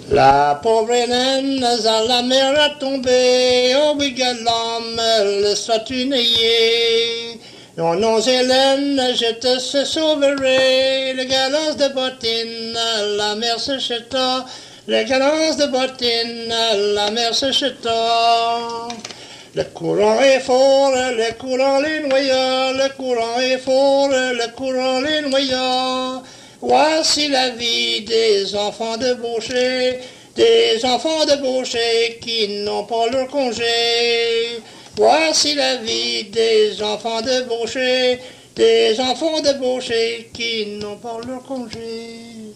La pauvre Hélène à la mer a tombé, oh oui l'homme, le soit unayé. Oh non Hélène, je te sauverai, le galas de bottine, la mer se jeta, le galas de bottine, la mer se jeta. Le courant est fort, le courant les noya, le courant est fort, le courant les noya. Voici la vie des enfants de boucher, des enfants de boucher qui n'ont pas leur congé. Voici la vie des enfants de boucher, des enfants de boucher qui n'ont pas leur congé.